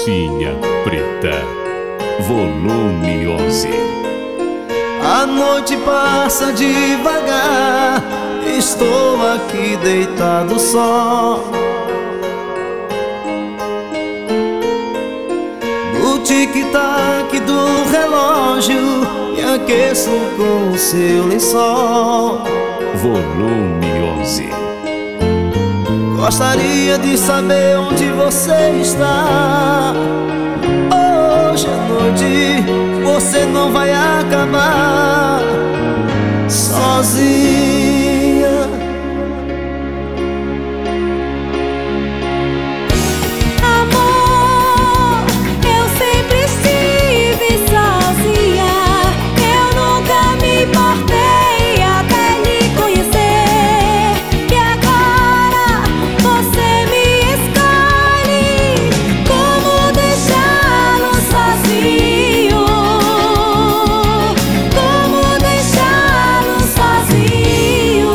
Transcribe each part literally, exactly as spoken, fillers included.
Calcinha Preta, volume onze. A noite passa devagar, estou aqui deitado só. No tic-tac do relógio me aqueço com o seu lençol. Volume onze. Gostaria de saber onde você está. Hoje à noite você não vai acabar sozinha. Amor, eu sempre estive sozinha. Eu nunca me importei até lhe conhecer. E agora você me escolhe. Como deixá-lo sozinho? Como deixá-lo sozinho?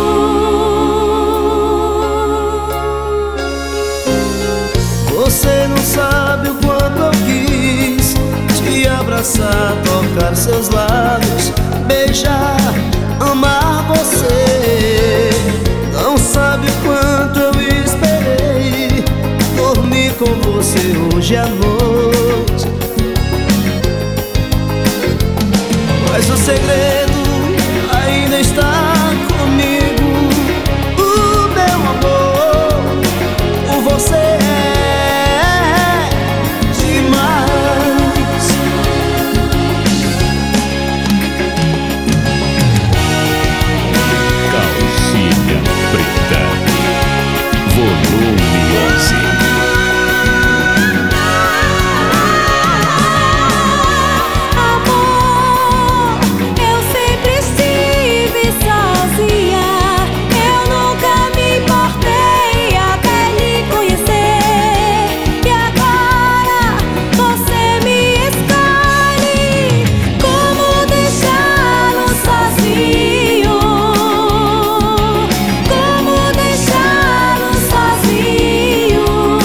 Você não sabe o quanto eu quis te abraçar, tocar seus lábios, beijar, amar você. Não sabe o quanto eu esperei dormir com você hoje à noite. Mas o segredo ainda está comigo. O meu amor, por você é demais. Calcinha Preta, volume onze. Amor, eu sempre estive sozinha. Eu nunca me importei até lhe conhecer. E agora você me escolhe. Como deixá-lo sozinho? Como deixá-lo sozinho?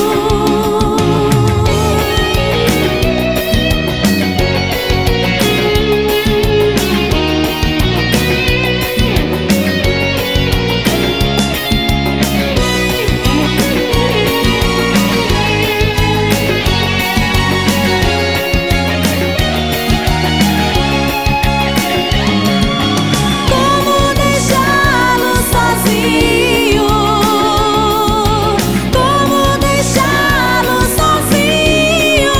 Como deixá-lo sozinho? Como deixá-lo sozinho?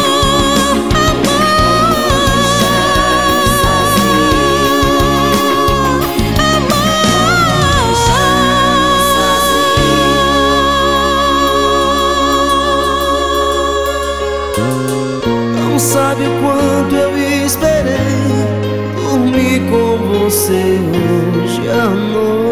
Não sabe o quanto eu esperei dormir com você hoje à noite.